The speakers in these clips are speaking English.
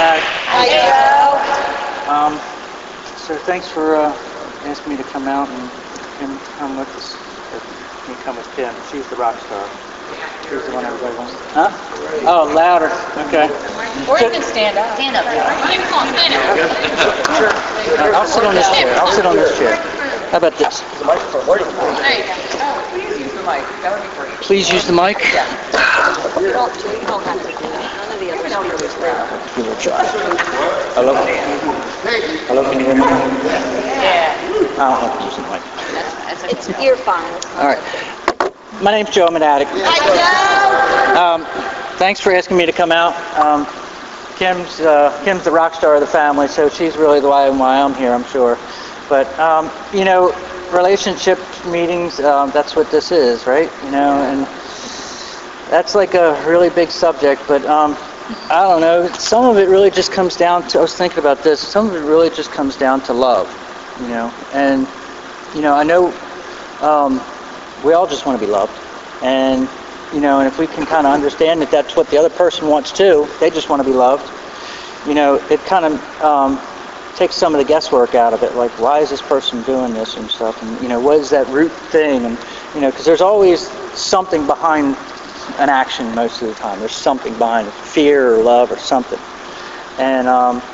Maddox. Hi, Joe. So thanks for asking me to come out and come with us. Me come with Kim. She's the rock star. She's the one everybody wants. Huh? Oh, louder. Okay. Or you can stand up. Stand up. Sure. I'll sit on this chair. I'll sit on this chair. How about this? There you go. Please use the mic. That would be great. Please use the mic. You don't have to do that. None of the others do that. Give it a try. Hello? Hello, can you hear me? Yeah. I don't have to use the mic. It's earphones. All right. My name's Joe. I'm an addict. Hi, Joe. Thanks for asking me to come out. Kim's the rock star of the family, so she's really the why I'm here, I'm sure. But, relationship meetings, that's what this is, right? And that's like a really big subject, but I don't know. Some of it really just comes down to, I was thinking about this, some of it really just comes down to love, And, I know we all just want to be loved. And, and if we can kind of understand that that's what the other person wants too, they just want to be loved, it kind of takes some of the guesswork out of it. Like, why is this person doing this and stuff? And, what is that root thing? And, because there's always something behind an action most of the time. There's something behind it, fear or love or something. And,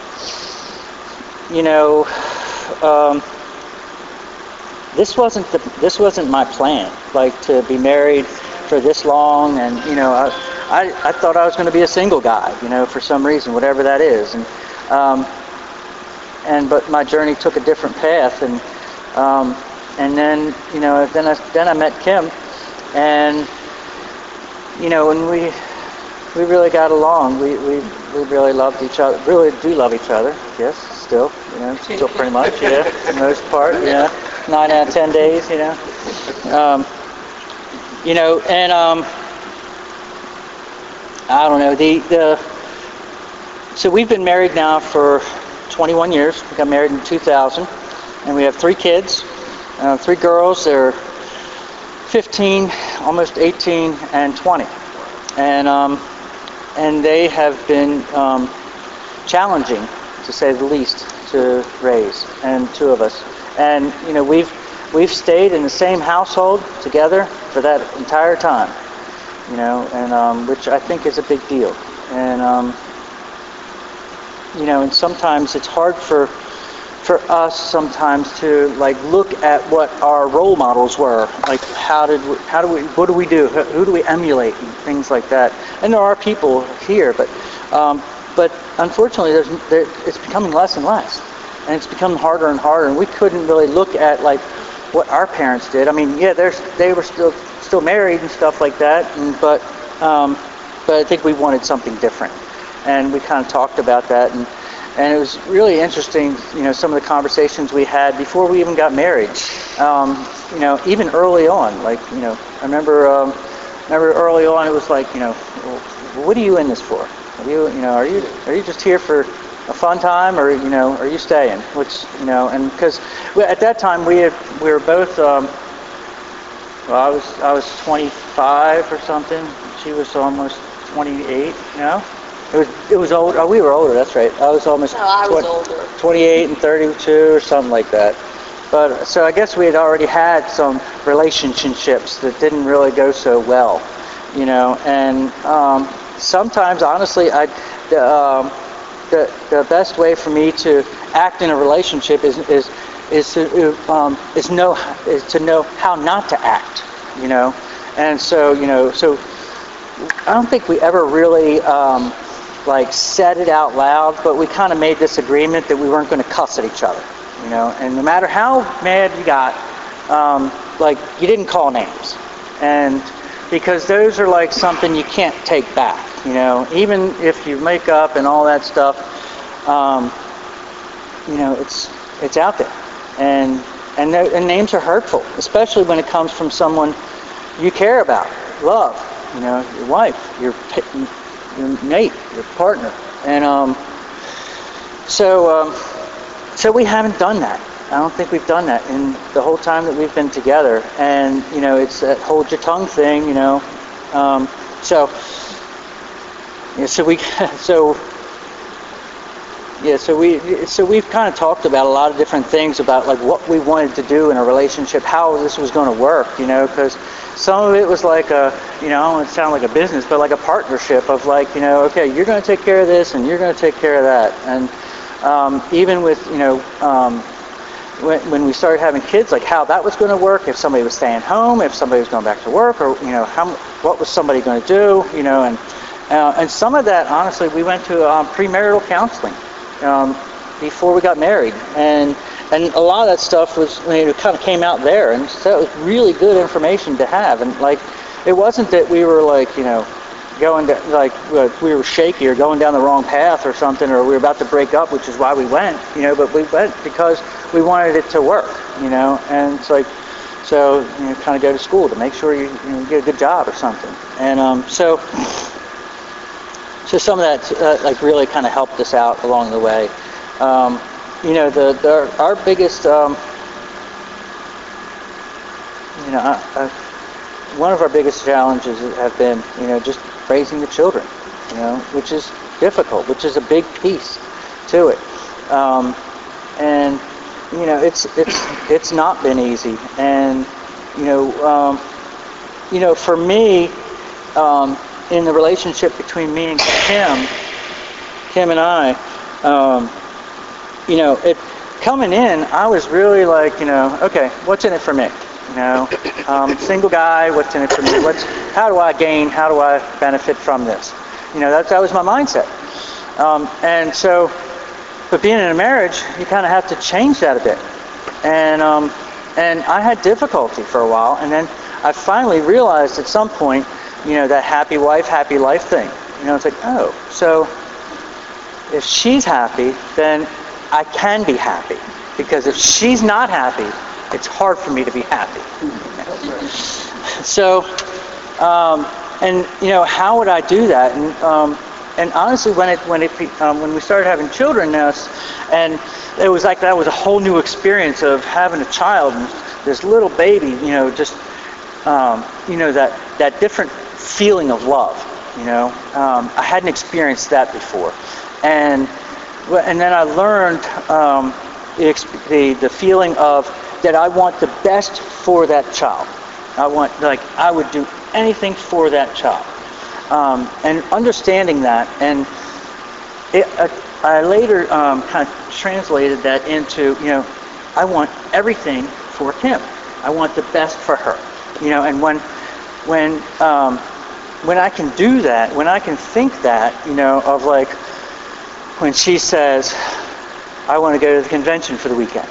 this wasn't my plan, like to be married for this long, and I thought I was going to be a single guy, for some reason, whatever that is, but my journey took a different path, and then then I met Kim, and when we really got along, we really loved each other, really do love each other, yes, still pretty much, yeah, for the most part, yeah. 9 out of 10 days, and I don't know, so we've been married now for 21 years. We got married in 2000, and we have 3 kids, 3 girls. They're 15, almost 18, and 20, and they have been challenging, to say the least, to raise, and 2 of us. And we've stayed in the same household together for that entire time, and which I think is a big deal. And and sometimes it's hard for us sometimes to look at what our role models were, like what do we do, who do we emulate, and things like that. And there are people here, but unfortunately it's becoming less and less. And it's become harder and harder, and we couldn't really look at what our parents did. I mean, yeah, they were still married and stuff like that, but I think we wanted something different, and we kind of talked about that, and it was really interesting, some of the conversations we had before we even got married, even early on, I remember early on it was well, what are you in this for? Are you just here for a fun time, or are you staying? Which and because at that time we were both. I was 25 or something. She was almost 28. It was old. Oh, we were older. That's right. I was almost. No, I was older. 28 and 32 or something like that. But so I guess we had already had some relationships that didn't really go so well, And sometimes, honestly, the best way for me to act in a relationship is to know how not to act, And so so I don't think we ever really said it out loud, but we kind of made this agreement that we weren't going to cuss at each other, And no matter how mad you got, you didn't call names, and because those are something you can't take back. Even if you make up and all that stuff, it's out there, and names are hurtful, especially when it comes from someone you care about, love, your wife, your mate, your partner, and so we haven't done that. I don't think we've done that in the whole time that we've been together, and it's that hold your tongue thing, So Yeah, so we've kind of talked about a lot of different things about like what we wanted to do in a relationship, how this was going to work, because some of it was like I don't want to sound like a business, but like a partnership of like, okay, you're going to take care of this and you're going to take care of that. And even with, when we started having kids, like how that was going to work, if somebody was staying home, if somebody was going back to work, or, what was somebody going to do, and some of that, honestly, we went to premarital counseling before we got married, and a lot of that stuff was, it kind of came out there, and so it was really good information to have. And like, it wasn't that we were like, going to, like, we were shaky or going down the wrong path or something, or we were about to break up, which is why we went, but we went because we wanted it to work, and it's like, so kind of go to school to make sure you get a good job or something. And so some of that like really kind of helped us out along the way. Our biggest, one of our biggest challenges have been, just raising the children, which is difficult, which is a big piece to it. And it's not been easy. And for me, in the relationship between me and Kim and I, coming in, I was really like, okay, what's in it for me? Single guy, what's in it for me? How do I benefit from this? That was my mindset. And so, but being in a marriage, you kind of have to change that a bit. And I had difficulty for a while, and then I finally realized at some point, that happy wife, happy life thing. It's like, oh, so if she's happy, then I can be happy. Because if she's not happy, it's hard for me to be happy. So, how would I do that? And honestly, when we started having children, and it was like that was a whole new experience of having a child, and this little baby, that different feeling of love. I hadn't experienced that before, and then I learned the feeling of that I want the best for that child. I would do anything for that child, and understanding that, and I later kind of translated that into, I want everything for Kim. I want the best for her, and when I can do that, when I can think that, of like when she says, I want to go to the convention for the weekend.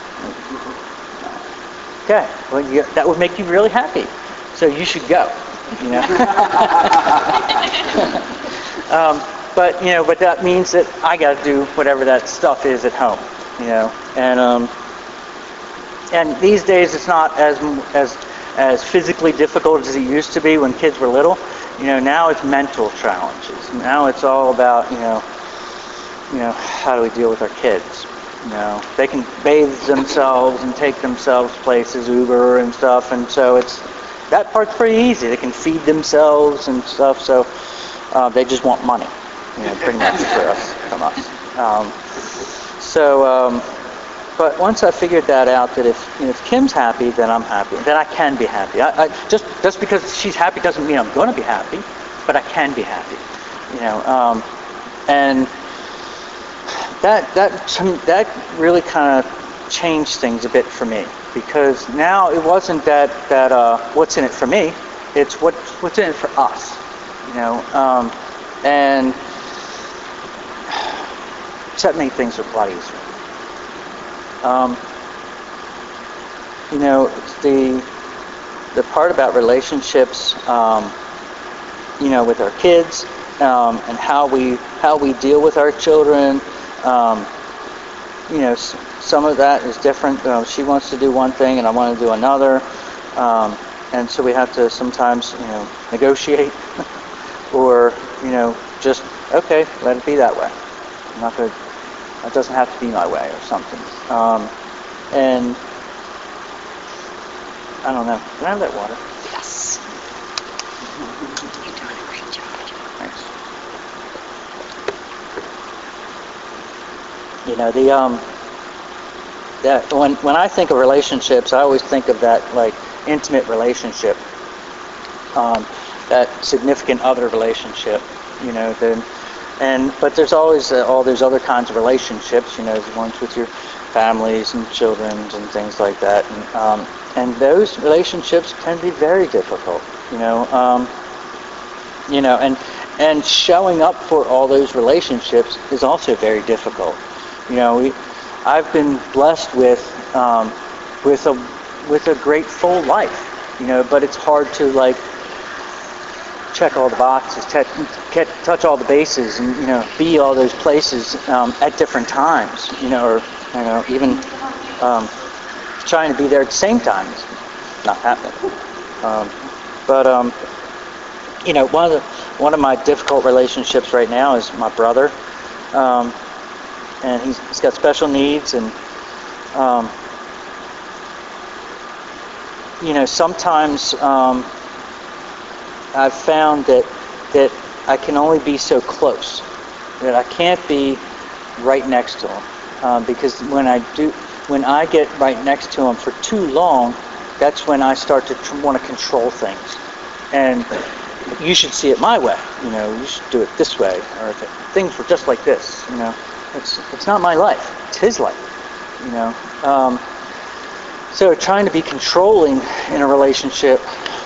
Okay, well, that would make you really happy, so you should go. But that means that I got to do whatever that stuff is at home, and these days it's not as physically difficult as it used to be when kids were little. Now it's mental challenges. Now it's all about how do we deal with our kids? They can bathe themselves and take themselves places, Uber and stuff, and so that part's pretty easy. They can feed themselves and stuff, so they just want money, pretty much from us. But once I figured that out, that if Kim's happy, then I'm happy. Then I can be happy. I just because she's happy doesn't mean I'm going to be happy, but I can be happy. And that really kind of changed things a bit for me, because now it wasn't that what's in it for me, it's what's in it for us. And that made things a lot easier. The part about relationships, with our kids, and how we deal with our children, some of that is different. She wants to do one thing and I want to do another, and so we have to sometimes, negotiate, or just okay, let it be that way. I'm not going to. It doesn't have to be my way or something. And I don't know. Can I have that water? Yes. You're doing a great job. Thanks. You know, that when I think of relationships, I always think of that like intimate relationship, that significant other relationship. You know, but there's always all those other kinds of relationships. You know, the ones with your families and children and things like that, and those relationships can be very difficult. And showing up for all those relationships is also very difficult. I've been blessed with a great full life, but it's hard to like check all the boxes, touch all the bases, and be all those places at different times, or even trying to be there at the same time is not happening. One of my difficult relationships right now is my brother, and he's got special needs, and sometimes I've found that I can only be so close, that I can't be right next to him, because when I get right next to him for too long, that's when I start to want to control things. And you should see it my way, you should do it this way, or if things were just like this, it's not my life, it's his life, So trying to be controlling in a relationship,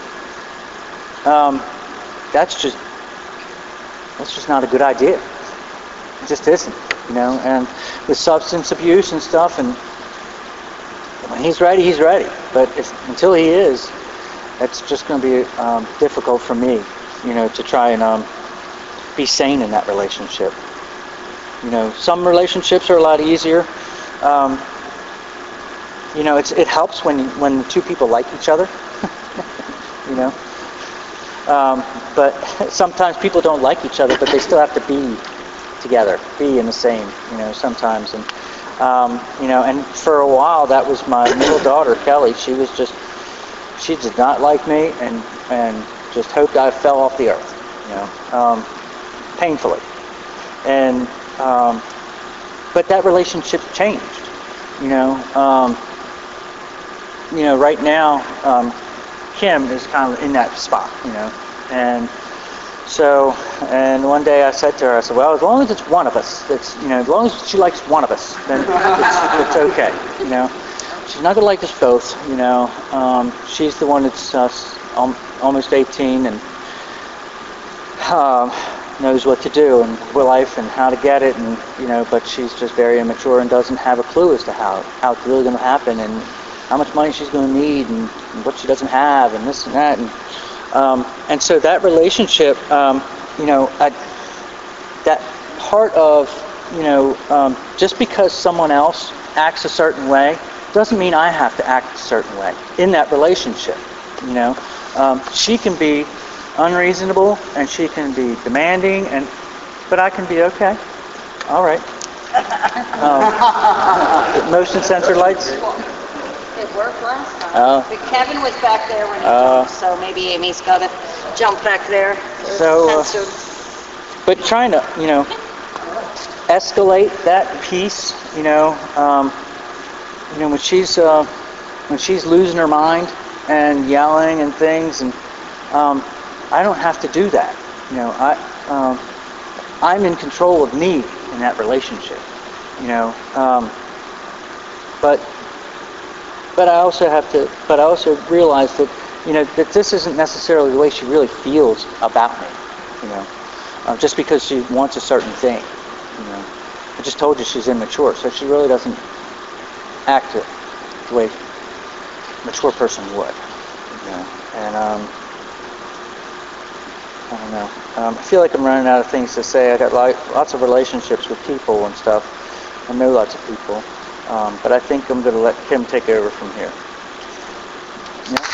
that's just not a good idea. It just isn't, and with substance abuse and stuff, and when he's ready, but until he is, it's just going to be difficult for me, to try and be sane in that relationship. Some relationships are a lot easier. It helps when the two people like each other, but sometimes people don't like each other, but they still have to be together, be in the same, sometimes. And, and for a while, that was my middle daughter, Kelly. She did not like me and just hoped I fell off the earth, painfully. And, but that relationship changed, right now, Kim is kind of in that spot, and so, and one day I said to her, I said, well, as long as it's one of us, as long as she likes one of us, then it's okay, She's not going to like us both, she's the one that's almost 18 and knows what to do in life and how to get it, and but she's just very immature and doesn't have a clue as to how it's really going to happen, and how much money she's going to need, and what she doesn't have, and this and that, and so that relationship, that part of, just because someone else acts a certain way doesn't mean I have to act a certain way in that relationship. She can be unreasonable and she can be demanding, but I can be okay. All right. Motion sensor lights. It worked last time. But Kevin was back there when he jumped, so maybe Amy's got to jump back there. So, but trying to, escalate that piece, when she's losing her mind and yelling and things, and I don't have to do that. I'm in control of me in that relationship. But I also have to. But I also realize that that this isn't necessarily the way she really feels about me. Just because she wants a certain thing. I just told you she's immature, so she really doesn't act the way a mature person would. And I don't know. I feel like I'm running out of things to say. I got lots of relationships with people and stuff. I know lots of people. But I think I'm going to let Kim take over from here. Yeah?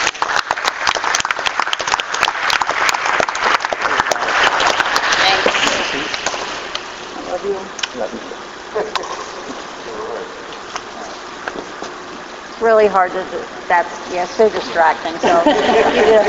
Thanks. I love you. Love you. It's really hard to do. So distracting. So you did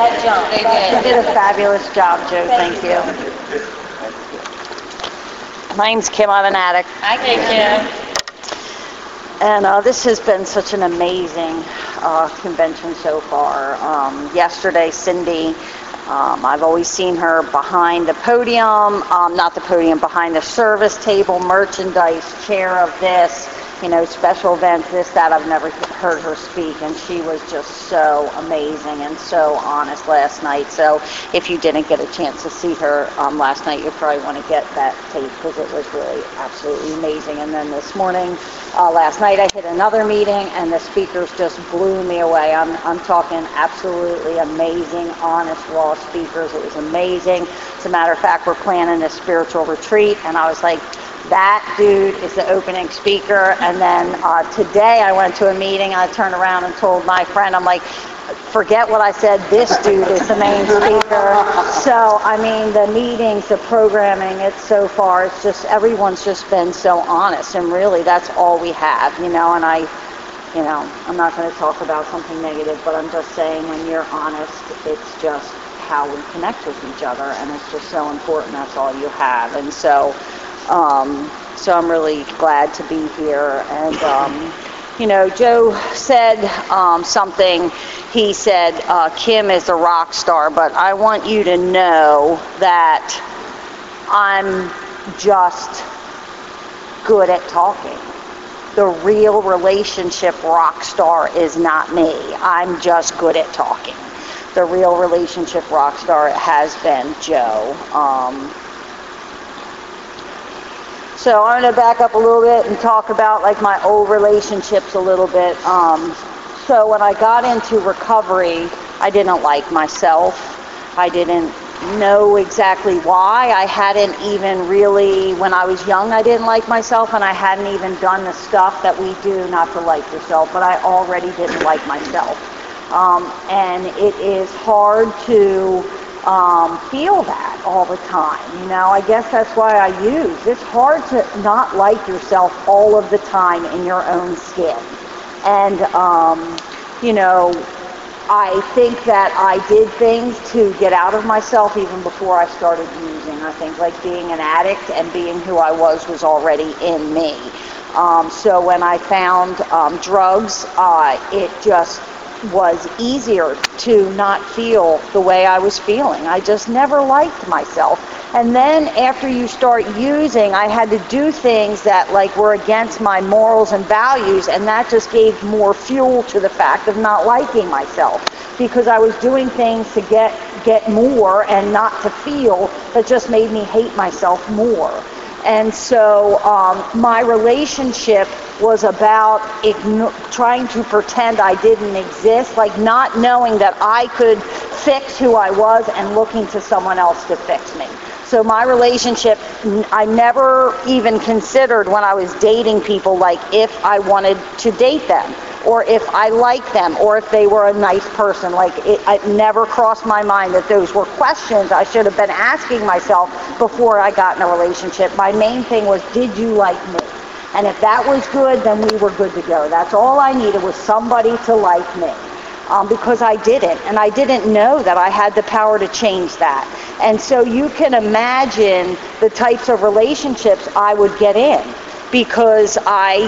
a fabulous job, Joe. Thank you. My name's Kim. I'm an addict. Hi, Kim. And this has been such an amazing convention so far. Yesterday, Cindy, I've always seen her behind the podium, not the podium, behind the service table, merchandise, chair of this, special events, this, that. I've never heard her speak, and she was just so amazing and so honest last night. So if you didn't get a chance to see her last night, you probably want to get that tape because it was really absolutely amazing. And then this morning, last night, I hit another meeting, and the speakers just blew me away. I'm talking absolutely amazing, honest, raw speakers. It was amazing. As a matter of fact, we're planning a spiritual retreat, and I was like, that dude is the opening speaker. And then today I went to a meeting, I turned around and told my friend, I'm like, forget what I said, this dude is the main speaker. So, I mean, the meetings, the programming, it's so far, it's just, everyone's just been so honest, and really that's all we have, and I'm not going to talk about something negative, but I'm just saying when you're honest, it's just how we connect with each other, and it's just so important, that's all you have. And so I'm really glad to be here. And, Joe said something. He said, Kim is a rock star, but I want you to know that I'm just good at talking. The real relationship rock star is not me. I'm just good at talking. The real relationship rock star has been Joe. So I'm going to back up a little bit and talk about like my old relationships a little bit. So when I got into recovery, I didn't like myself. I didn't know exactly why. I hadn't even really, when I was young, I didn't like myself, and I hadn't even done the stuff that we do not to like yourself, but I already didn't like myself. And it is hard to feel that all the time. I guess that's why I use. It's hard to not like yourself all of the time in your own skin. And, I think that I did things to get out of myself even before I started using. I think like being an addict and being who I was already in me. So when I found drugs, it just was easier to not feel the way I was feeling. I just never liked myself. And then after you start using, I had to do things that like were against my morals and values, and that just gave more fuel to the fact of not liking myself, because I was doing things to get more and not to feel, that just made me hate myself more. And so my relationship was about trying to pretend I didn't exist, like not knowing that I could fix who I was and looking to someone else to fix me. So my relationship, I never even considered when I was dating people, like if I wanted to date them, or if I liked them, or if they were a nice person. Like it never crossed my mind that those were questions I should have been asking myself before I got in a relationship. My main thing was, did you like me? And if that was good, then we were good to go. That's all I needed, was somebody to like me. Because I didn't, and I didn't know that I had the power to change that. And so you can imagine the types of relationships I would get in, because I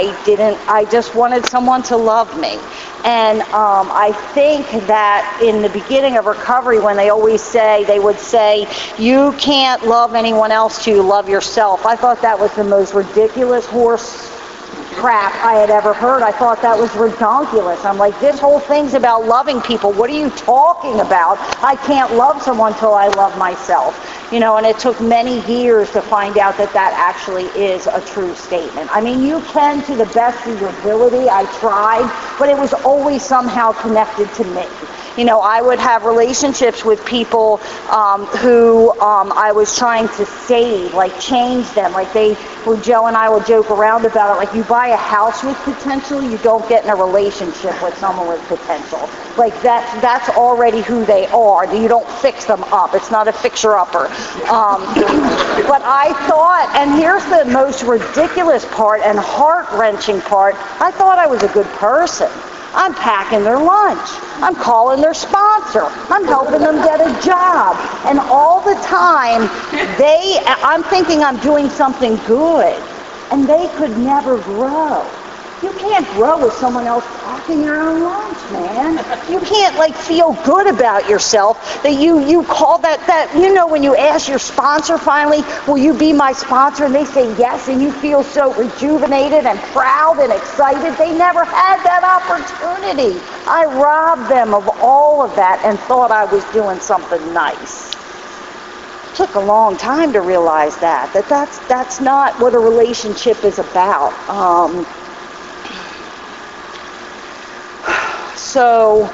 just wanted someone to love me. And I think that in the beginning of recovery, when they would say, you can't love anyone else till you love yourself. I thought that was the most ridiculous horse crap I had ever heard. I thought that was redonkulous. I'm like, this whole thing's about loving people. What are you talking about? I can't love someone till I love myself. And it took many years to find out that that actually is a true statement. I mean, you can to the best of your ability. I tried, but it was always somehow connected to me. I would have relationships with people who I was trying to save, like change them. Like Joe and I will joke around about it. Like you buy a house with potential, you don't get in a relationship with someone with potential. Like that's already who they are. You don't fix them up. It's not a fixer-upper. But I thought, and here's the most ridiculous part and heart-wrenching part, I thought I was a good person. I'm packing their lunch. I'm calling their sponsor. I'm helping them get a job. And all the time, I'm thinking I'm doing something good. And they could never grow. You can't grow with someone else packing your own lunch, man. You can't feel good about yourself that you call that when you ask your sponsor finally, will you be my sponsor? And they say yes, and you feel so rejuvenated and proud and excited. They never had that opportunity. I robbed them of all of that and thought I was doing something nice. It took a long time to realize that's not what a relationship is about. So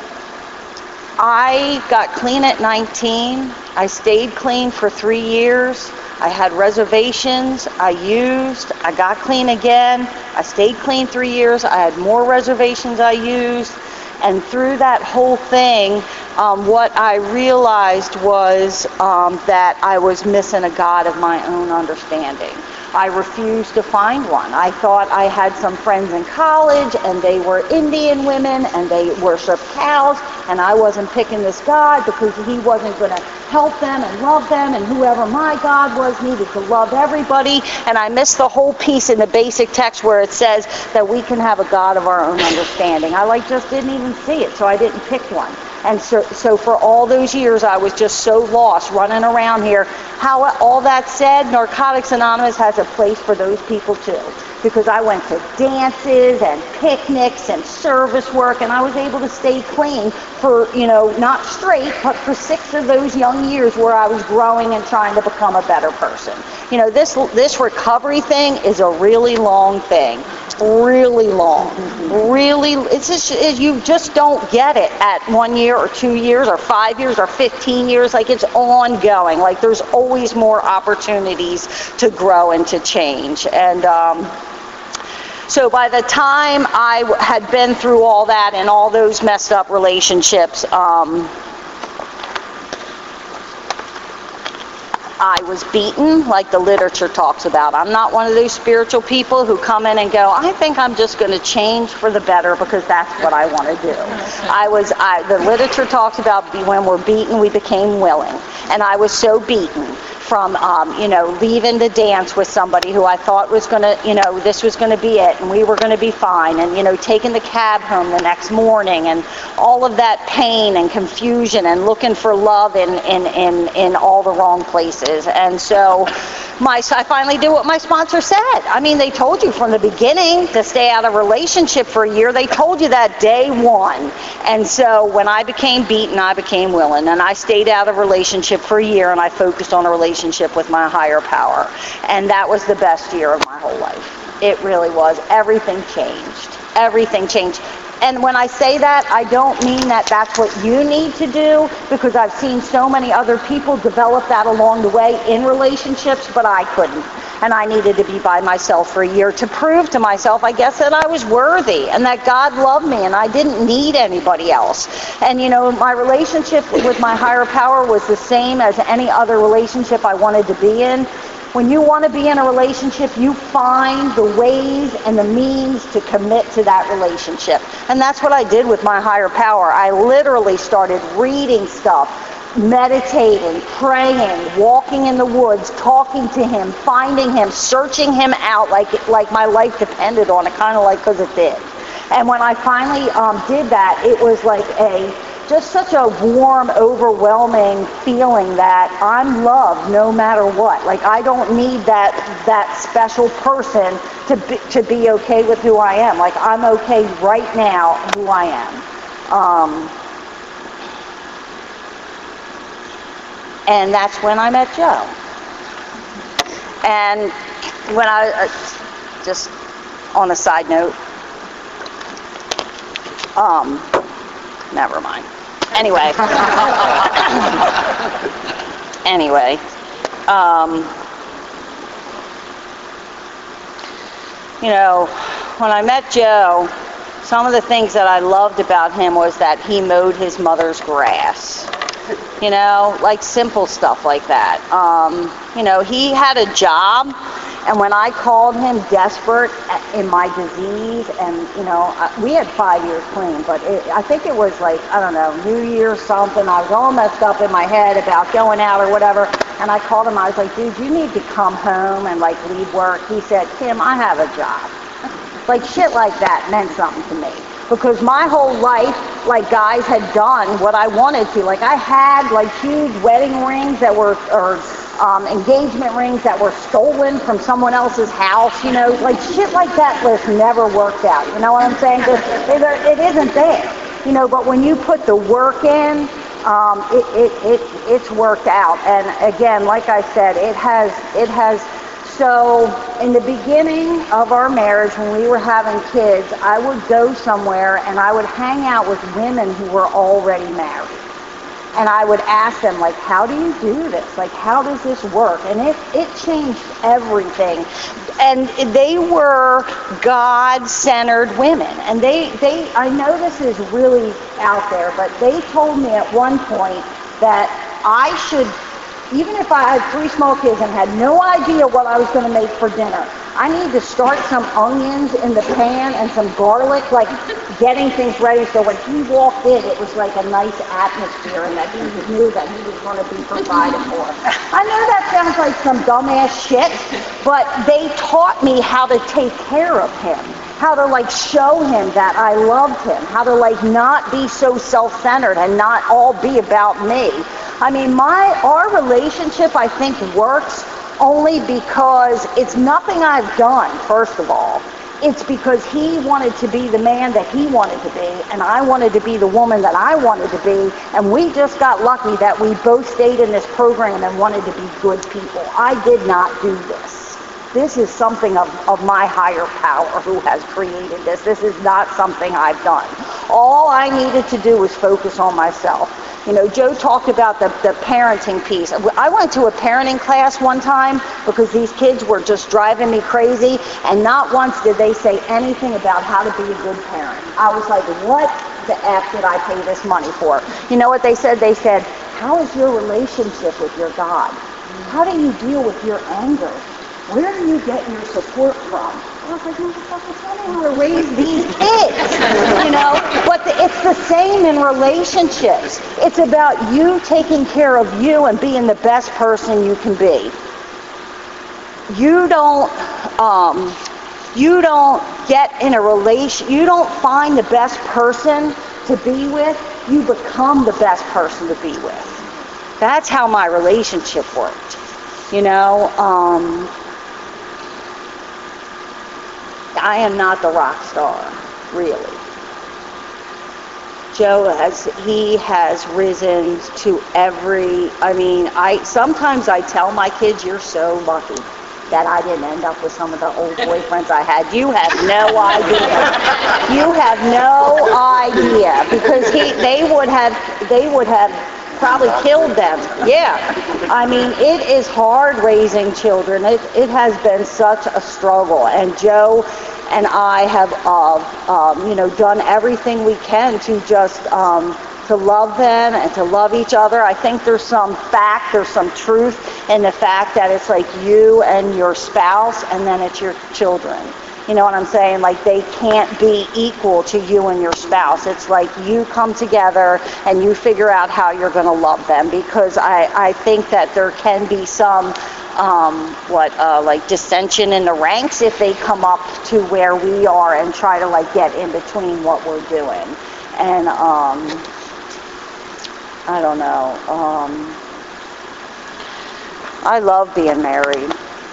I got clean at 19. I stayed clean for 3 years. I had reservations. I got clean again. I stayed clean 3 years. I had more reservations I used. And through that whole thing, what I realized was that I was missing a God of my own understanding. I refused to find one. I thought I had some friends in college, and they were Indian women, and they worshiped cows, and I wasn't picking this God because he wasn't going to help them and love them, and whoever my God was needed to love everybody. And I missed the whole piece in the basic text where it says that we can have a God of our own understanding. I just didn't even see it, so I didn't pick one. And so for all those years, I was just so lost running around here. How all that said, Narcotics Anonymous has a place for those people too. Because I went to dances and picnics and service work, and I was able to stay clean for, not straight, but for 6 of those young years where I was growing and trying to become a better person. This recovery thing is a really long thing. Really long. Really, you just don't get it at 1 year or 2 years or 5 years or 15 years. It's ongoing. There's always more opportunities to grow and to change. And so by the time I had been through all that and all those messed up relationships, I was beaten, like the literature talks about. I'm not one of those spiritual people who come in and go, I think I'm just going to change for the better because that's what I want to do. The literature talks about when we're beaten, we became willing. And I was so beaten from, leaving the dance with somebody who I thought was going to, this was going to be it, and we were going to be fine, and, taking the cab home the next morning, and all of that pain and confusion and looking for love in all the wrong places. And so I finally did what my sponsor said. They told you from the beginning to stay out of a relationship for a year. They told you that day one. And so when I became beaten, I became willing, and I stayed out of a relationship for a year, and I focused on a relationship with my higher power. And that was the best year of my whole life. It really was. Everything changed. Everything changed. And when I say that, I don't mean that that's what you need to do, because I've seen so many other people develop that along the way in relationships, but I couldn't. And I needed to be by myself for a year to prove to myself, I guess, that I was worthy and that God loved me and I didn't need anybody else. And, my relationship with my higher power was the same as any other relationship I wanted to be in. When you want to be in a relationship, you find the ways and the means to commit to that relationship. And that's what I did with my higher power. I literally started reading stuff, meditating, praying, walking in the woods, talking to him, finding him, searching him out like my life depended on it, kind of because it did. And when I finally did that, it was just such a warm, overwhelming feeling that I'm loved no matter what. I don't need that special person to be okay with who I am. I'm okay right now who I am. And that's when I met Joe. And when just on a side note, never mind. Anyway, when I met Joe, some of the things that I loved about him was that he mowed his mother's grass. Simple stuff like that. He had a job, And when I called him desperate in my disease, and, we had 5 years clean, but I think it was like, I don't know, New Year something. I was all messed up in my head about going out or whatever. And I called him. I was like, dude, you need to come home and, leave work. He said, Kim, I have a job. Shit like that meant something to me. Because my whole life, guys had done what I wanted to. I had, huge wedding rings that were, or engagement rings that were stolen from someone else's house, shit like that just never worked out. You know what I'm saying? It isn't there. But when you put the work in, it's worked out. And again, like I said, it has. So in the beginning of our marriage, when we were having kids, I would go somewhere and I would hang out with women who were already married. And I would ask them, how do you do this? How does this work? And it changed everything. And they were God-centered women. And I know this is really out there, but they told me at one point that I should, even if I had 3 small kids and had no idea what I was going to make for dinner, I need to start some onions in the pan and some garlic, getting things ready so when he walked in, it was a nice atmosphere and that he knew that he was going to be provided for. I know that sounds like some dumbass shit, but they taught me how to take care of him, how to show him that I loved him, how to not be so self-centered and not all be about me. I mean, our relationship, I think, works only because it's nothing I've done, first of all. It's because he wanted to be the man that he wanted to be, and I wanted to be the woman that I wanted to be, and we just got lucky that we both stayed in this program and wanted to be good people. I did not do this. This is something of my higher power who has created this. This is not something I've done. All I needed to do was focus on myself. Joe talked about the parenting piece. I went to a parenting class one time because these kids were just driving me crazy, and not once did they say anything about how to be a good parent. I was like, what the F did I pay this money for? You know what they said? They said, how is your relationship with your God? How do you deal with your anger? Where do you get your support from? I was like, motherfucker, tell me how to raise these kids, But it's the same in relationships. It's about you taking care of you and being the best person you can be. You don't get in a relation, you don't find the best person to be with, you become the best person to be with. That's how my relationship worked, I am not the rock star, really. Joe has risen to sometimes I tell my kids, you're so lucky that I didn't end up with some of the old boyfriends I had. You have no idea. You have no idea, because they would have probably killed them. Yeah. I mean, it is hard raising children. It has been such a struggle. And Joe and I have, done everything we can to just to love them and to love each other. I think there's some truth in the fact that it's you and your spouse, and then it's your children. You know what I'm saying? They can't be equal to you and your spouse. It's you come together and you figure out how you're going to love them, because I think that there can be some dissension in the ranks if they come up to where we are and try to get in between what we're doing. And I don't know. I love being married.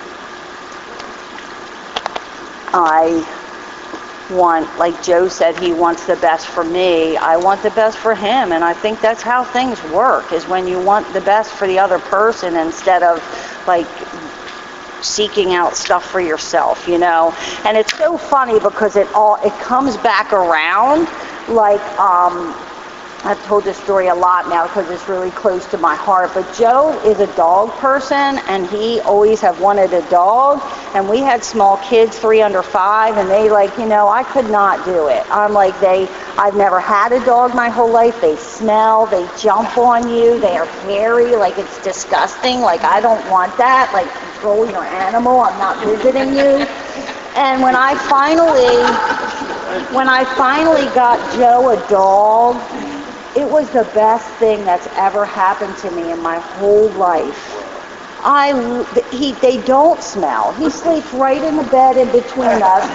I want, like Joe said, he wants the best for me. I want the best for him, and I think that's how things work, is when you want the best for the other person instead of seeking out stuff for yourself, And it's so funny because it comes back around. I've told this story a lot now because it's really close to my heart, but Joe is a dog person, and he always have wanted a dog, and we had small kids, 3 under 5, and they I could not do it. I've never had a dog my whole life. They smell, they jump on you, they are hairy, it's disgusting. I don't want that. Control your animal, I'm not visiting you. And when I finally got Joe a dog, it was the best thing that's ever happened to me in my whole life. They don't smell. He sleeps right in the bed in between us.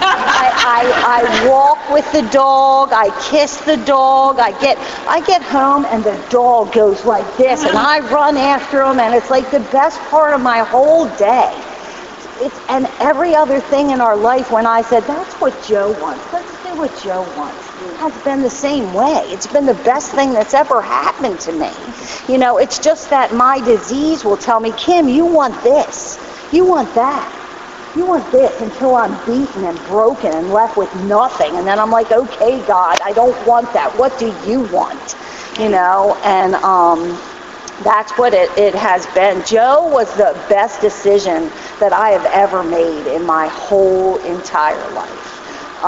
I walk with the dog. I kiss the dog. I get home and the dog goes like this, and I run after him, and it's the best part of my whole day. And every other thing in our life, when I said, that's what Joe wants, let's do what Joe wants, has been the same way. It's been the best thing that's ever happened to me. It's just that my disease will tell me, Kim, you want this, you want that, you want this, until I'm beaten and broken and left with nothing. And then I'm like, okay, God, I don't want that. What do you want? And that's what it has been. Joe was the best decision that I have ever made in my whole entire life.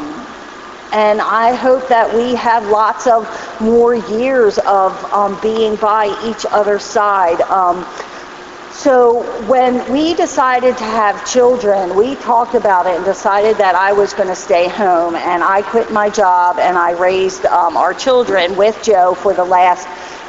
And I hope that we have lots of more years of being by each other's side. So when we decided to have children, we talked about it and decided that I was going to stay home. And I quit my job, and I raised our children with Joe for the last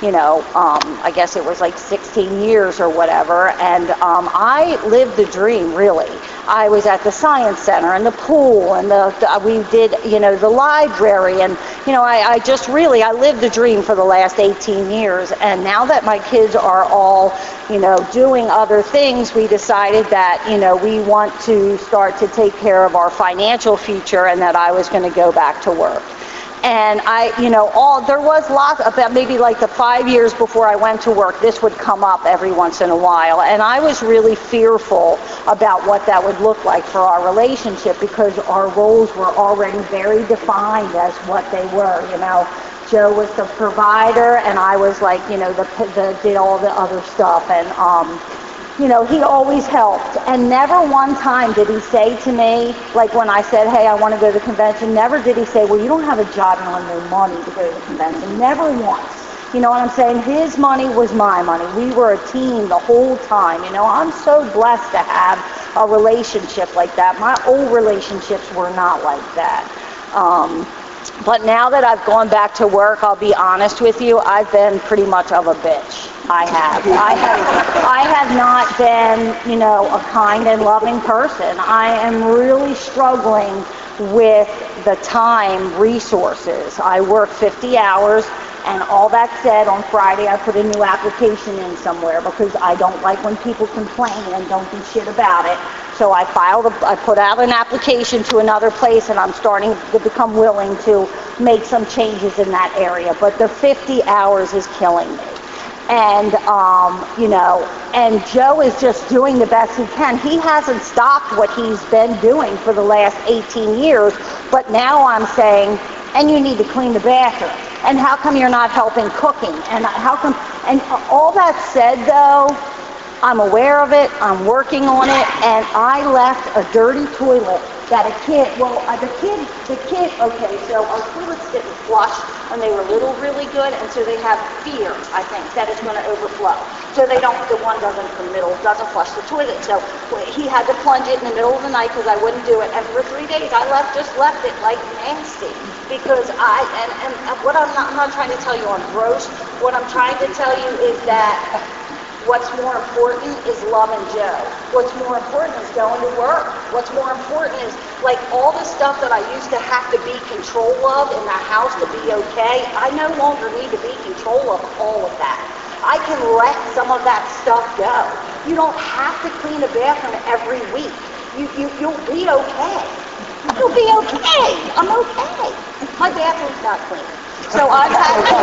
I guess it was 16 years or whatever, and I lived the dream, really. I was at the science center and the pool, and we did, the library, and, I lived the dream for the last 18 years, and now that my kids are all, doing other things, we decided that, we want to start to take care of our financial future, and that I was going to go back to work. And there was lots, about maybe the 5 years before I went to work, this would come up every once in a while. And I was really fearful about what that would look like for our relationship, because our roles were already very defined as what they were. Joe was the provider, and I was did all the other stuff. And, he always helped, and never one time did he say to me, when I said, hey, I want to go to the convention, never did he say, well, you don't have a job, you don't have no money to go to the convention. Never once. You know what I'm saying? His money was my money. We were a team the whole time. I'm so blessed to have a relationship like that. My old relationships were not like that. But now that I've gone back to work, I'll be honest with you, I've been pretty much of a bitch. I have not been, a kind and loving person. I am really struggling with the time resources. I work 50 hours, and all that said, on Friday I put a new application in somewhere because I don't like when people complain and don't do shit about it. So I put out an application to another place, and I'm starting to become willing to make some changes in that area. But the 50 hours is killing me. And, and Joe is just doing the best he can. He hasn't stopped what he's been doing for the last 18 years, but now I'm saying, and you need to clean the bathroom. And how come you're not helping cooking? And and all that said, though, I'm aware of it, I'm working on it, and I left a dirty toilet that the kid, okay, so our toilets didn't flush when they were little really good, and so they have fear, I think, that it's going to overflow. So the one doesn't, the middle doesn't flush the toilet. So he had to plunge it in the middle of the night because I wouldn't do it. And for 3 days, I just left it nasty because I'm not trying to tell you I'm gross. What I'm trying to tell you is that what's more important is loving Joe. What's more important is going to work. What's more important is all the stuff that I used to have to be control of in the house to be okay. I no longer need to be control of all of that. I can let some of that stuff go. You don't have to clean a bathroom every week. You'll be okay. You'll be okay. I'm okay. My bathroom's not clean. So I've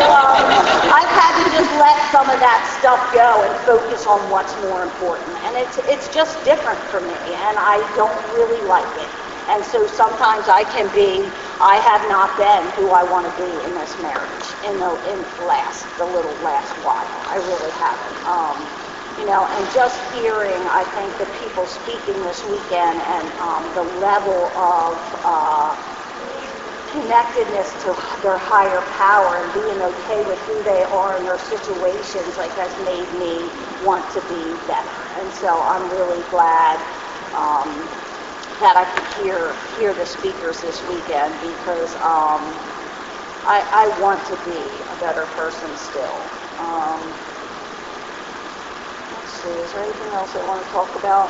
had to just let some of that stuff go and focus on what's more important. And it's just different for me, and I don't really like it. And so sometimes I have not been who I want to be in this marriage in the last while. I really haven't. And just hearing, I think, the people speaking this weekend and the level of connectedness to their higher power and being okay with who they are in their situations, like, has made me want to be better. And so I'm really glad that I could hear the speakers this weekend, because I want to be a better person still. Let's see, is there anything else I want to talk about?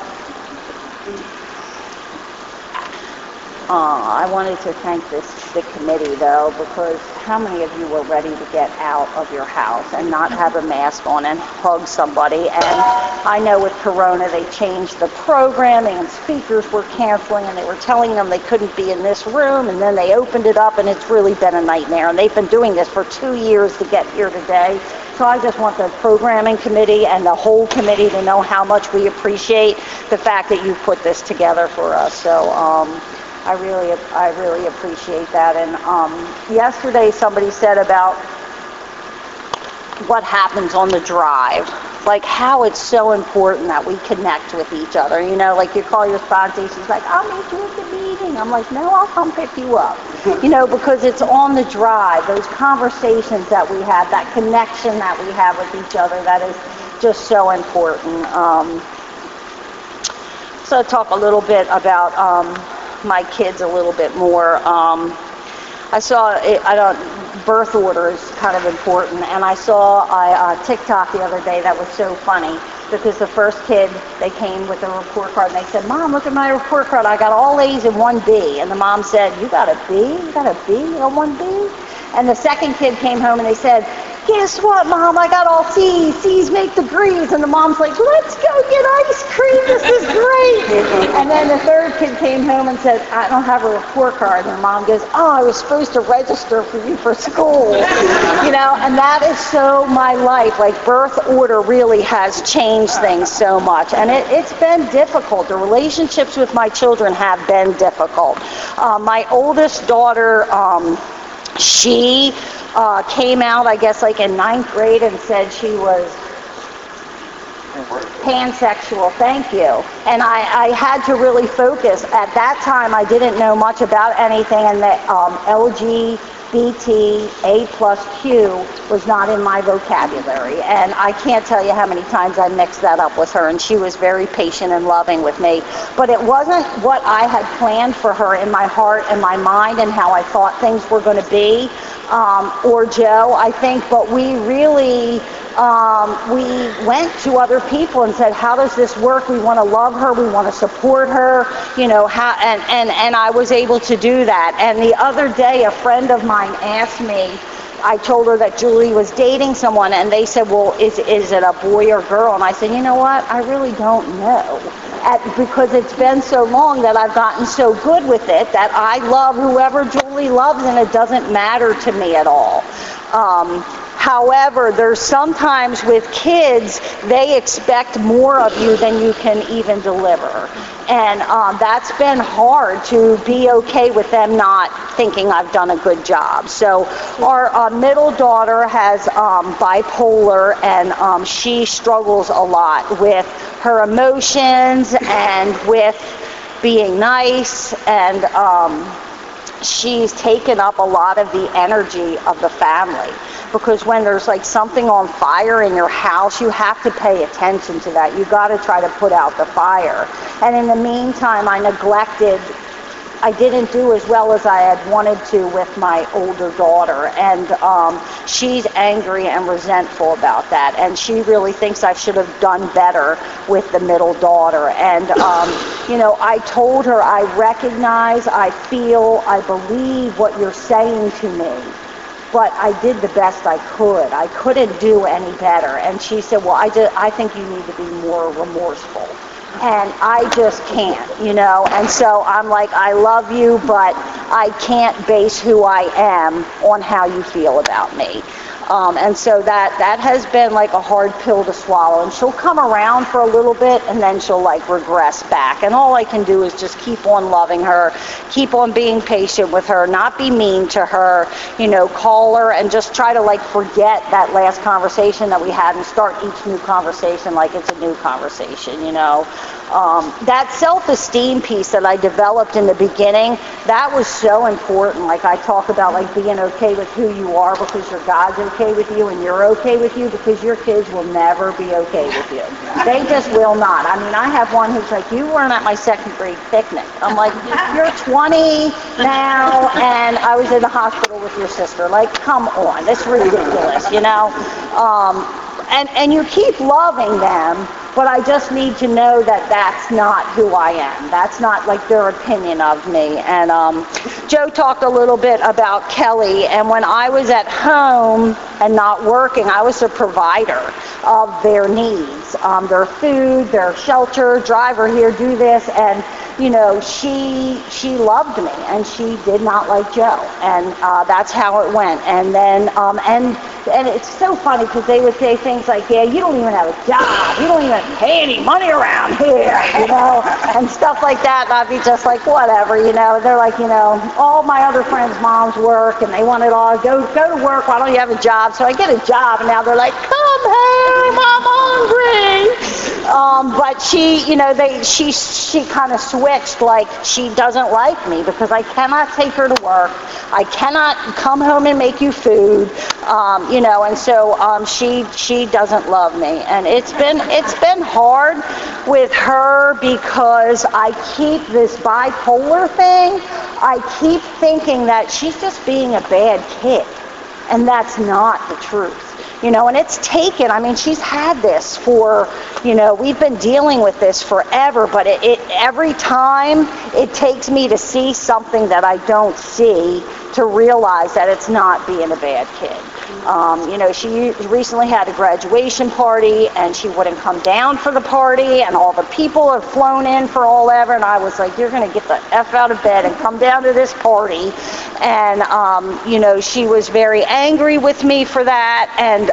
I wanted to thank the committee, though, because how many of you were ready to get out of your house and not have a mask on and hug somebody? And I know with Corona they changed the programming and speakers were canceling, and they were telling them they couldn't be in this room, and then they opened it up, and it's really been a nightmare. And they've been doing this for 2 years to get here today. So I just want the programming committee and the whole committee to know how much we appreciate the fact that you put this together for us. So I really appreciate that. And yesterday somebody said about what happens on the drive, like how it's so important that we connect with each other. Like you call your sponsee, she's like, I'll meet you at the meeting. I'm like, no, I'll come pick you up. Because it's on the drive, those conversations that we have, that connection that we have with each other, that is just so important. So I'll talk a little bit about my kids a little bit more. I saw, birth order is kind of important, and I saw a TikTok the other day that was so funny, because the first kid, they came with a report card, and they said, Mom, look at my report card, I got all A's and 1 B, and the mom said, you got a B? You got a B and 1 B? And the second kid came home, and they said, guess what, Mom, I got all C's. C's make degrees. And the mom's like, let's go get ice cream. This is great. And then the third kid came home and said, I don't have a report card. And the mom goes, oh, I was supposed to register for you for school. And that is so my life. Like, birth order really has changed things so much. And it's been difficult. The relationships with my children have been difficult. My oldest daughter, she came out, I guess, like in 9th grade and said she was pansexual. Thank you. And I had to really focus. At that time, I didn't know much about anything, and the LGBTQ was not in my vocabulary. And I can't tell you how many times I mixed that up with her, and she was very patient and loving with me. But it wasn't what I had planned for her in my heart and my mind and how I thought things were going to be, or Joe, I think. But we really, we went to other people and said, how does this work? We want to love her. We want to support her. And I was able to do that. And the other day, a friend of mine asked me, I told her that Julie was dating someone, and they said, well, is it a boy or girl? And I said, you know what? I really don't know. Because it's been so long that I've gotten so good with it that I love whoever Julie loves, and it doesn't matter to me at all. However, there's sometimes with kids, they expect more of you than you can even deliver. And that's been hard, to be okay with them not thinking I've done a good job. So our middle daughter has bipolar, and she struggles a lot with her emotions and with being nice, and she's taken up a lot of the energy of the family. Because when there's like something on fire in your house, you have to pay attention to that. You got to try to put out the fire. And in the meantime, I didn't do as well as I had wanted to with my older daughter. And she's angry and resentful about that. And she really thinks I should have done better with the middle daughter. And, I told her, I recognize, I feel, I believe what you're saying to me. But I did the best I could. I couldn't do any better. And she said, well, I think you need to be more remorseful. And I just can't, And so I'm like, I love you, but I can't base who I am on how you feel about me. And so that has been like a hard pill to swallow. And she'll come around for a little bit and then she'll like regress back. And all I can do is just keep on loving her, keep on being patient with her, not be mean to her, call her and just try to like forget that last conversation that we had and start each new conversation like it's a new conversation, That self-esteem piece that I developed in the beginning, that was so important. Like I talk about like being okay with who you are because your God's okay with you and you're okay with you because your kids will never be okay with you. They just will not. I mean, I have one who's like, you weren't at my second grade picnic. I'm like, you're 20 now and I was in the hospital with your sister. Like, come on, that's ridiculous, And you keep loving them, but I just need to know that that's not who I am. That's not like their opinion of me. And Joe talked a little bit about Kelly, and when I was at home and not working, I was a provider of their needs, their food, their shelter, drive her here, do this, and she loved me, and she did not like Joe, and that's how it went. And then, and it's so funny because they would say things like, yeah, you don't even have a job, you don't even pay any money around here, and stuff like that, and I'd be just like, whatever, they're like, all my other friends' moms work, and they want it all, go to work, why don't you have a job? So I get a job, and now they're like, come home, I'm hungry. But she, she kind of switched, like she doesn't like me because I cannot take her to work. I cannot come home and make you food, and so she doesn't love me, and it's been hard with her because I keep this bipolar thing. I keep thinking that she's just being a bad kid, and that's not the truth. And it's taken, she's had this for, we've been dealing with this forever, but it every time it takes me to see something that I don't see to realize that it's not being a bad kid. She recently had a graduation party, and she wouldn't come down for the party, and all the people had flown in for all ever, and I was like, you're going to get the F out of bed and come down to this party. And, she was very angry with me for that, and,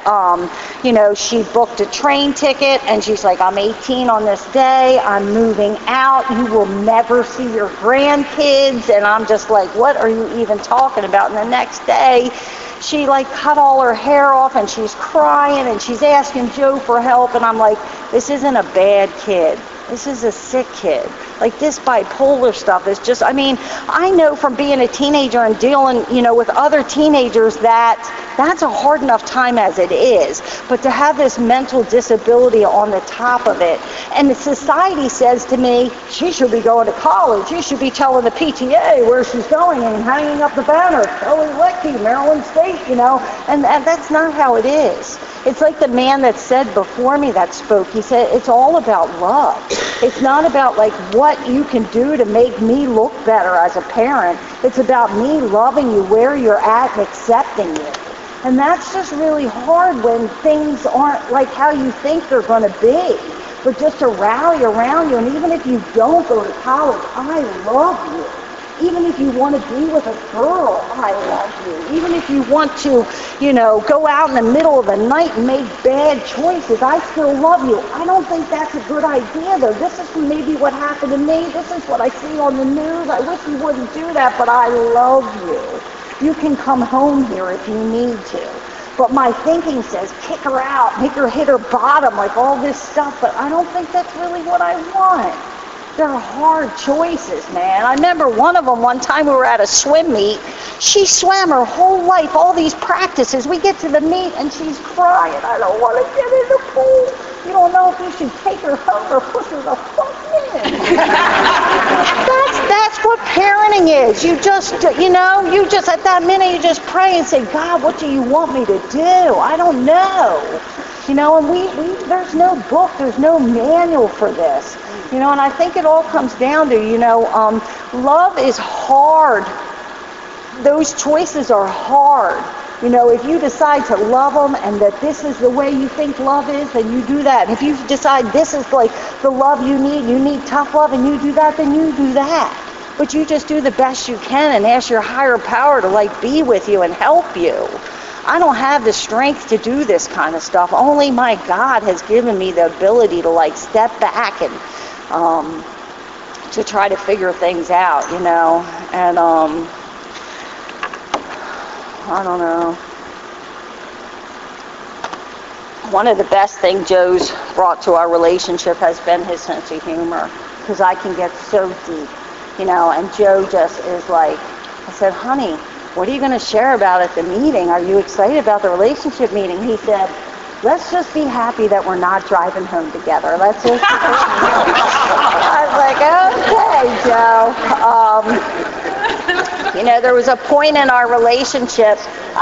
she booked a train ticket, and she's like, I'm 18 on this day, I'm moving out, you will never see your grandkids, and I'm just like, what are you even talking about? And the next day, she like cut all her hair off and she's crying and she's asking Joe for help, and I'm like, this isn't a bad kid. This is a sick kid. Like this bipolar stuff is just, I know from being a teenager and dealing, with other teenagers that's a hard enough time as it is. But to have this mental disability on the top of it, and the society says to me, she should be going to college. You should be telling the PTA where she's going and hanging up the banner, Kelly Leckie, Maryland State, and that's not how it is. It's like the man that said before me that spoke, he said, it's all about love. It's not about like what you can do to make me look better as a parent. It's about me loving you where you're at and accepting you. And that's just really hard when things aren't like how you think they're going to be. But just to rally around you, and even if you don't go to college, I love you. Even if you want to be with a girl, I love you. Even if you want to, go out in the middle of the night and make bad choices, I still love you. I don't think that's a good idea, though. This is maybe what happened to me. This is what I see on the news. I wish you wouldn't do that, but I love you. You can come home here if you need to. But my thinking says, kick her out, make her hit her bottom, like all this stuff, but I don't think that's really what I want. They're hard choices, man. I remember one of them, one time we were at a swim meet. She swam her whole life, all these practices. We get to the meet and she's crying. I don't want to get in the pool. You don't know if you should take her home or push her the fuck in. That's what parenting is. You just at that minute, you just pray and say, God, what do you want me to do? I don't know. And there's no book, there's no manual for this. And I think it all comes down to, love is hard. Those choices are hard. If you decide to love them and that this is the way you think love is, then you do that. And if you decide this is like the love you need tough love, and you do that, then you do that. But you just do the best you can and ask your higher power to be with you and help you. I don't have the strength to do this kind of stuff. Only my God has given me the ability to like step back and to try to figure things out, you know. And I don't know. One of the best things Joe's brought to our relationship has been his sense of humor, because I can get so deep, you know, and Joe just is like, I said, honey, what are you going to share about at the meeting? Are you excited about the relationship meeting? He said, let's just be happy that we're not driving home together. Let's just I was like, okay, Joe. You know, there was a point in our relationship,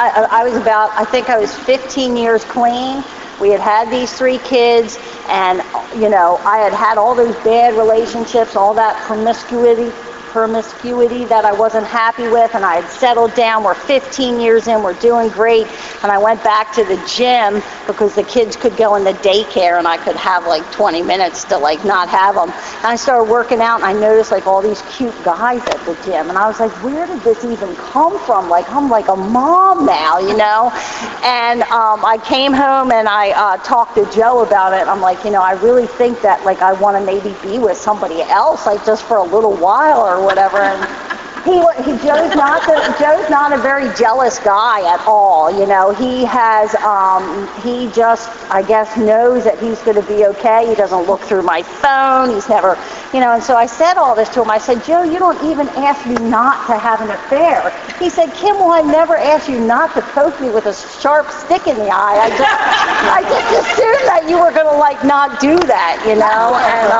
I think I was 15 years clean. We had had these 3 kids, and, you know, I had had all those bad relationships, all that promiscuity that I wasn't happy with, and I had settled down. We're 15 years in, we're doing great, and I went back to the gym because the kids could go in the daycare and I could have like 20 minutes to like not have them. And I started working out, and I noticed like all these cute guys at the gym, and I was like, where did this even come from? Like, I'm like a mom now, you know? And I came home and I talked to Joe about it. I'm like, you know, I really think that like I want to maybe be with somebody else, like just for a little while or whatever. And Joe's not a very jealous guy at all. You know, he has he just, I guess, knows that he's going to be okay. He doesn't look through my phone. He's never, you know. And so I said all this to him. I said, Joe, you don't even ask me not to have an affair. He said, Kim, well, I never asked you not to poke me with a sharp stick in the eye. I just assumed that you were going to like not do that, you know.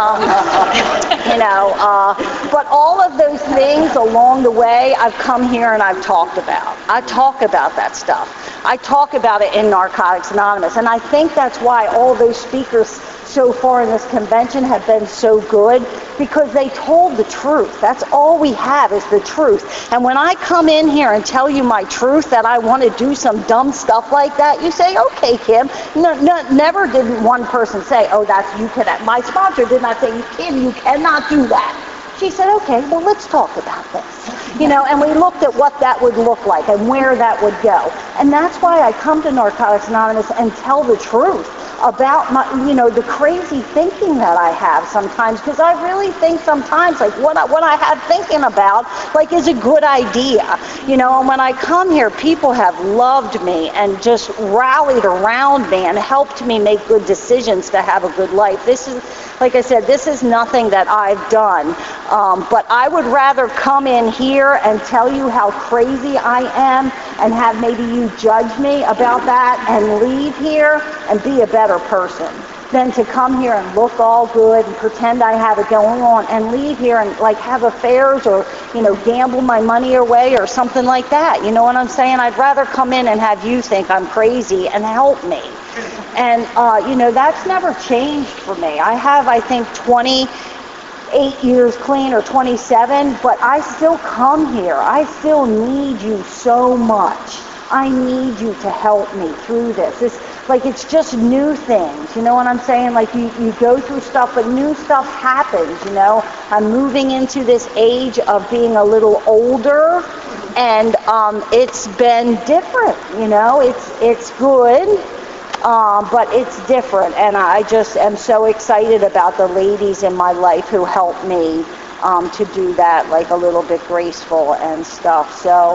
And you know, but all of those things along the way, I've come here and I've talked about. I talk about that stuff. I talk about it in Narcotics Anonymous, and I think that's why all those speakers so far in this convention have been so good, because they told the truth. That's all we have is the truth. And when I come in here and tell you my truth, that I want to do some dumb stuff like that, you say, okay, Kim. No, never did one person say, oh, that's, you can. My sponsor did not say, Kim, you cannot do that. She said, okay, well, let's talk about this. You know, and we looked at what that would look like and where that would go. And that's why I come to Narcotics Anonymous and tell the truth about my, you know, the crazy thinking that I have sometimes, because I really think sometimes like what I have thinking about like is a good idea, you know. And when I come here, people have loved me and just rallied around me and helped me make good decisions to have a good life. This is, like I said, this is nothing that I've done, but I would rather come in here and tell you how crazy I am and have maybe you judge me about that and leave here and be a better person than to come here and look all good and pretend I have it going on and leave here and like have affairs or, you know, gamble my money away or something like that. You know what I'm saying? I'd rather come in and have you think I'm crazy and help me. And, you know, that's never changed for me. I have, I think, 28 years clean or 27, but I still come here. I still need you so much. I need you to help me through this. It's just new things, you know what I'm saying? Like you go through stuff, but new stuff happens, you know? I'm moving into this age of being a little older, and it's been different, you know? It's good. But it's different, and I just am so excited about the ladies in my life who help me to do that, like a little bit graceful and stuff. So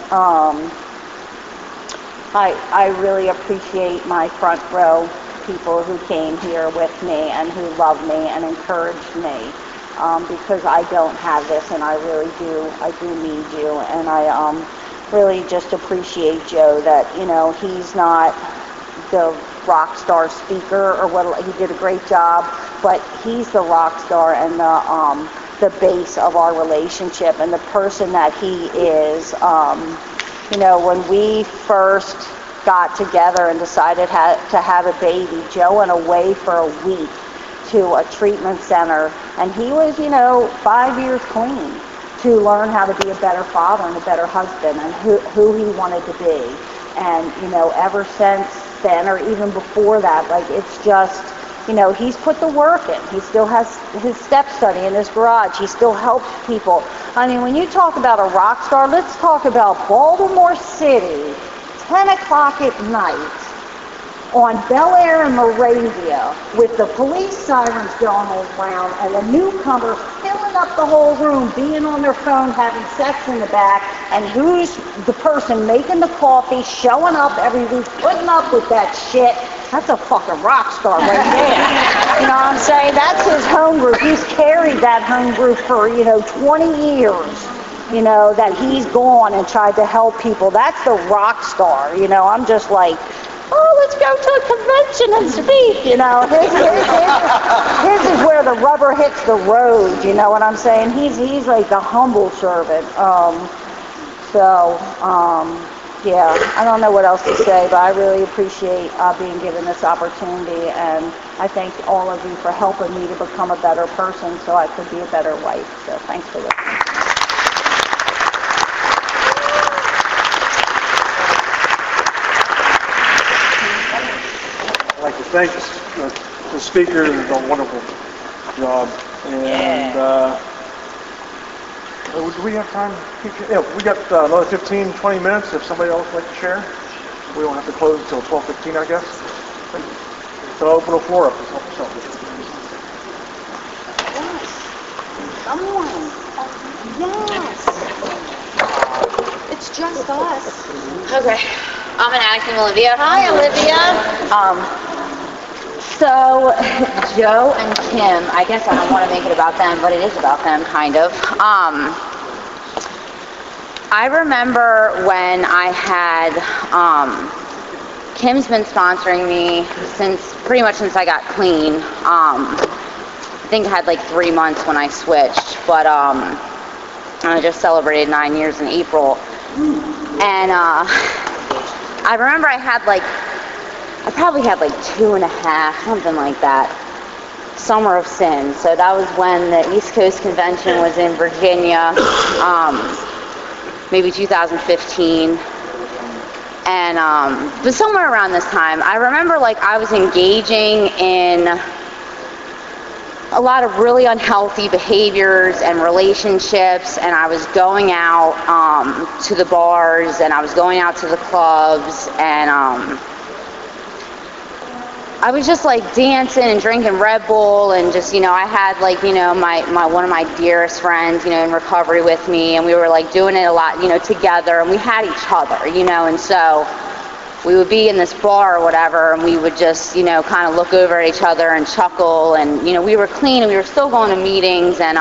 I really appreciate my front row people who came here with me and who love me and encouraged me, because I don't have this, and I really do. I do need you, and I really just appreciate Joe that, you know, he's not the rock star speaker or what. He did a great job, but he's the rock star and the base of our relationship and the person that he is. You know, when we first got together and decided to have a baby, Joe went away for a week to a treatment center, and he was, you know, 5 years clean to learn how to be a better father and a better husband and who he wanted to be. And, you know, ever since then, or even before that, like, it's just, you know, he's put the work in. He still has his step study in his garage. He still helps people. I mean, when you talk about a rock star, let's talk about Baltimore City 10 o'clock at night on Bel Air and Moravia with the police sirens going around and the newcomers filling up the whole room, being on their phone, having sex in the back, and who's the person making the coffee, showing up every week, putting up with that shit. That's a fucking rock star right there. You know what I'm saying? That's his home group. He's carried that home group for, 20 years. That he's gone and tried to help people. That's the rock star. I'm just like, oh, let's go to a convention and speak. His is where the rubber hits the road. You know what I'm saying? He's like the humble servant. Yeah, I don't know what else to say, but I really appreciate being given this opportunity, and I thank all of you for helping me to become a better person so I could be a better wife. So thanks for listening. I'd like to thank the speaker. Did a wonderful job. And do we have time? Yeah, we got another 15, 20 minutes if somebody else would like to share. We don't have to close until 12:15, I guess. So I'll open the floor up. Yes. Someone. Yes. It's just us. Okay. I'm an addict named Olivia. Hi, Olivia. So, Joe and Kim, I guess I don't want to make it about them, but it is about them, kind of. I remember when I had, Kim's been sponsoring me pretty much since I got clean. I think I had like 3 months when I switched, but I just celebrated 9 years in April. And I remember I probably had like 2.5, something like that, Summer of Sin. So that was when the East Coast Convention was in Virginia, maybe 2015. And but somewhere around this time, I remember I was engaging in a lot of really unhealthy behaviors and relationships, and I was going out to the bars, and I was going out to the clubs, and I was just dancing and drinking Red Bull, and just, I had my one of my dearest friends, in recovery with me, and we were doing it a lot, together, and we had each other, and so we would be in this bar or whatever, and we would just, kind of look over at each other and chuckle, and, we were clean, and we were still going to meetings, and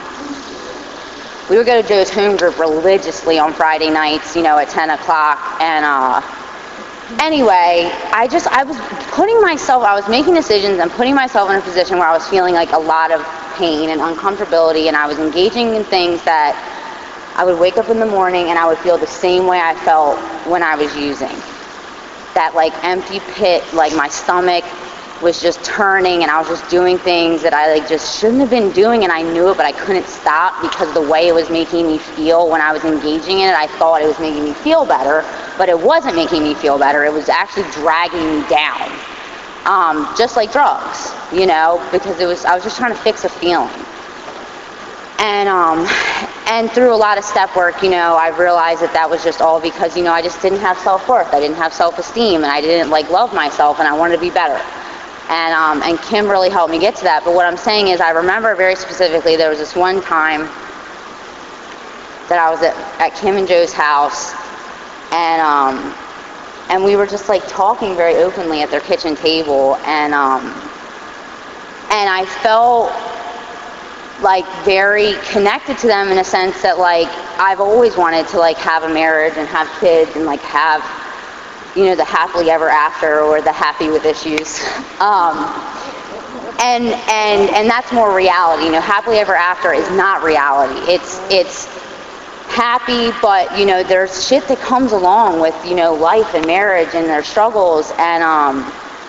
we would go to Joe's home group religiously on Friday nights, at 10 o'clock, and anyway, I was making decisions and putting myself in a position where I was feeling a lot of pain and uncomfortability, and I was engaging in things that I would wake up in the morning and I would feel the same way I felt when I was using. That empty pit, my stomach was just turning, and I was just doing things that I just shouldn't have been doing, and I knew it, but I couldn't stop because the way it was making me feel when I was engaging in it. I thought it was making me feel better, but it wasn't making me feel better. It was actually dragging me down, just like drugs, because I was just trying to fix a feeling. And through a lot of step work, I realized that was just all because, I just didn't have self-worth. I didn't have self-esteem, and I didn't love myself, and I wanted to be better. And Kim really helped me get to that. But what I'm saying is, I remember very specifically there was this one time that I was at Kim and Joe's house, and we were just talking very openly at their kitchen table, and I felt very connected to them in a sense that I've always wanted to have a marriage and have kids and have the happily ever after, or the happy with issues, and that's more reality. Happily ever after is not reality. It's happy, but there's shit that comes along with life and marriage and their struggles, and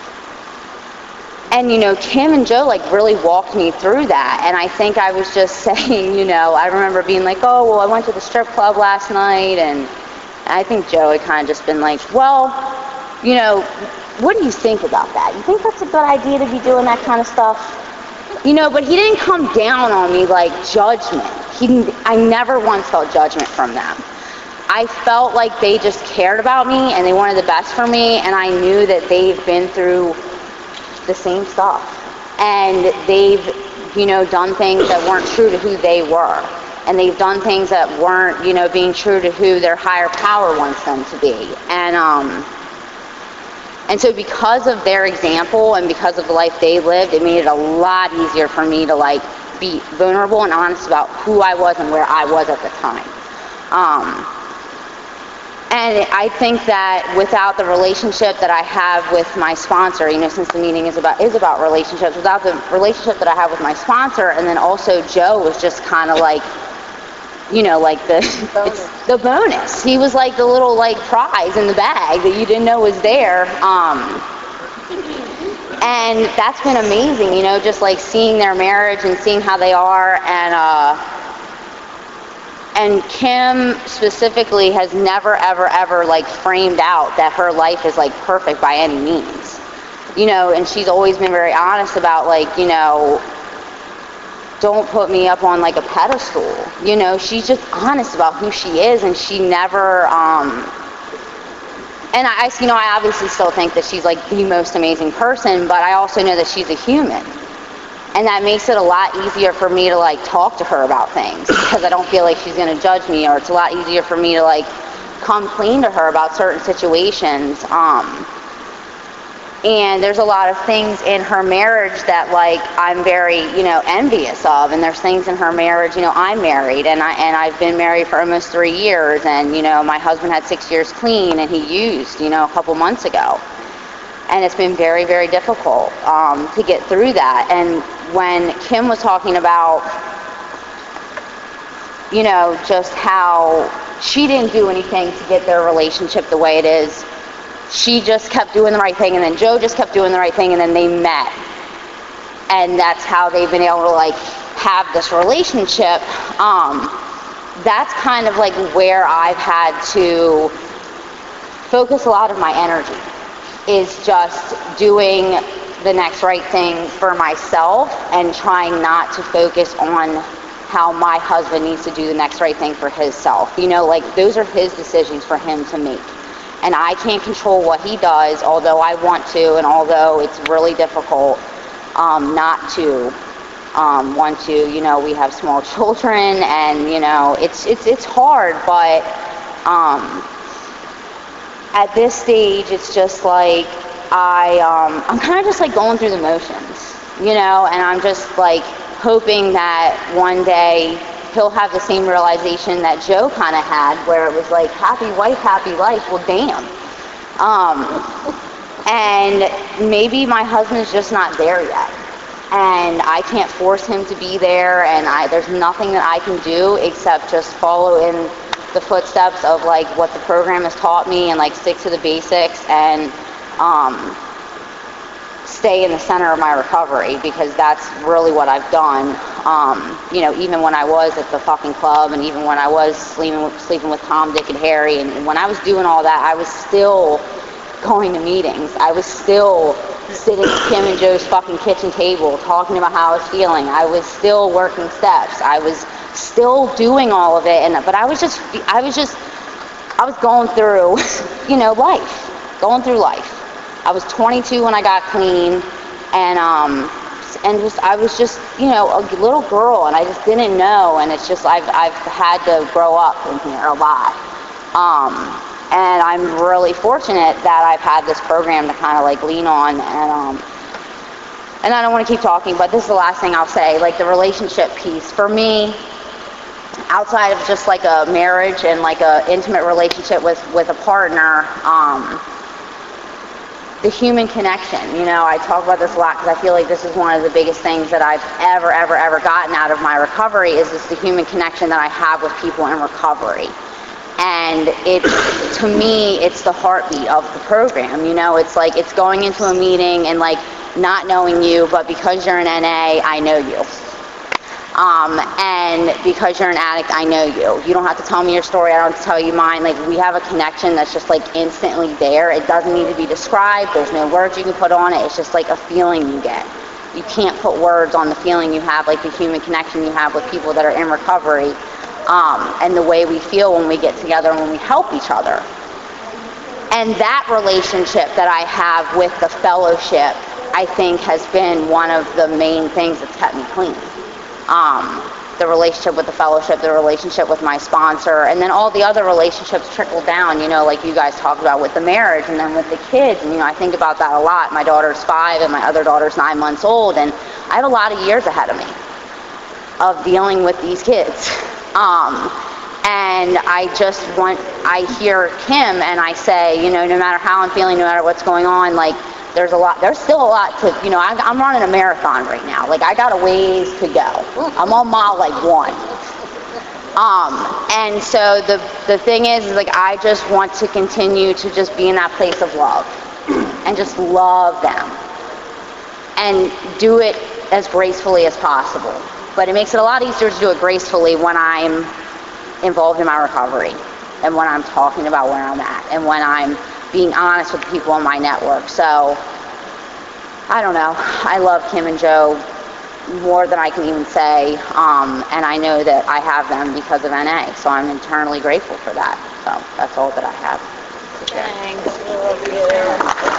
Kim and Joe really walked me through that. And I think I was just saying, I remember being oh, well, I went to the strip club last night, and I think Joe had kind of just been well, what do you think about that? You think that's a good idea to be doing that kind of stuff? But he didn't come down on me judgment. I never once felt judgment from them. I felt like they just cared about me and they wanted the best for me, and I knew that they've been through the same stuff. And they've, done things that weren't true to who they were. And they've done things that weren't, being true to who their higher power wants them to be. And so because of their example and because of the life they lived, it made it a lot easier for me to like be vulnerable and honest about who I was and where I was at the time. And I think that without the relationship that I have with my sponsor, since the meeting is about relationships, without the relationship that I have with my sponsor, and then also Joe was just kind of like, like it's the bonus. He was like the little like prize in the bag that you didn't know was there. And that's been amazing, just like seeing their marriage and seeing how they are. And Kim specifically has never, ever, ever like framed out that her life is like perfect by any means. And she's always been very honest about like, don't put me up on like a pedestal. She's just honest about who she is, and she never, and I obviously still think that she's like the most amazing person, but I also know that she's a human. And that makes it a lot easier for me to like talk to her about things because I don't feel like she's going to judge me, or it's a lot easier for me to like come clean to her about certain situations. And there's a lot of things in her marriage that like I'm very, envious of. And there's things in her marriage, I'm married and I've been married for almost 3 years, and my husband had 6 years clean and he used, a couple months ago. And it's been very, very difficult to get through that. And when Kim was talking about, just how she didn't do anything to get their relationship the way it is, she just kept doing the right thing, and then Joe just kept doing the right thing, and then they met. And that's how they've been able to like have this relationship. That's kind of like where I've had to focus a lot of my energy, is just doing the next right thing for myself and trying not to focus on how my husband needs to do the next right thing for himself. Like those are his decisions for him to make. And I can't control what he does, although I want to, and although it's really difficult not to want to. We have small children, and it's hard, but at this stage, it's just like I'm kind of just like going through the motions, and I'm just like hoping that one day he'll have the same realization that Joe kind of had, where it was like happy wife, happy life. Well, damn. And maybe my husband's just not there yet, and I can't force him to be there, and there's nothing that I can do except just follow in the footsteps of like what the program has taught me, and like stick to the basics and stay in the center of my recovery, because that's really what I've done. Even when I was at the fucking club, and even when I was sleeping with Tom, Dick, and Harry, and when I was doing all that, I was still going to meetings. I was still sitting at Kim and Joe's fucking kitchen table talking about how I was feeling. I was still working steps. I was still doing all of it, but I was going through, going through life. I was 22 when I got clean, and I was just, a little girl, and I just didn't know, and it's just, I've had to grow up in here a lot. And I'm really fortunate that I've had this program to kind of like lean on, and I don't want to keep talking, but this is the last thing I'll say, like the relationship piece. For me, outside of just like a marriage and like a intimate relationship with a partner, the human connection. I talk about this a lot because I feel like this is one of the biggest things that I've ever gotten out of my recovery, is just the human connection that I have with people in recovery. And to me, it's the heartbeat of the program. It's like it's going into a meeting and like not knowing you, but because you're an NA, I know you. And because you're an addict, I know you. You don't have to tell me your story. I don't have to tell you mine. Like, we have a connection that's just like instantly there. It doesn't need to be described. There's no words you can put on it. It's just like a feeling you get. You can't put words on the feeling you have, like the human connection you have with people that are in recovery. and the way we feel when we get together and when we help each other. And that relationship that I have with the fellowship, I think, has been one of the main things that's kept me clean. The relationship with the fellowship, the relationship with my sponsor, and then all the other relationships trickle down, like you guys talked about with the marriage and then with the kids. And, I think about that a lot. My daughter's 5 and my other daughter's 9 months old, and I have a lot of years ahead of me of dealing with these kids. And I hear Kim and I say, no matter how I'm feeling, no matter what's going on, there's still a lot to, I'm running a marathon right now. I got a ways to go. I'm on mile 1. And so the thing is I just want to continue to just be in that place of love and just love them and do it as gracefully as possible. But it makes it a lot easier to do it gracefully when I'm involved in my recovery and when I'm talking about where I'm at and when I'm being honest with the people on my network. So, I don't know. I love Kim and Joe more than I can even say, and I know that I have them because of NA, so I'm eternally grateful for that. So, that's all that I have to share. Thanks, love you.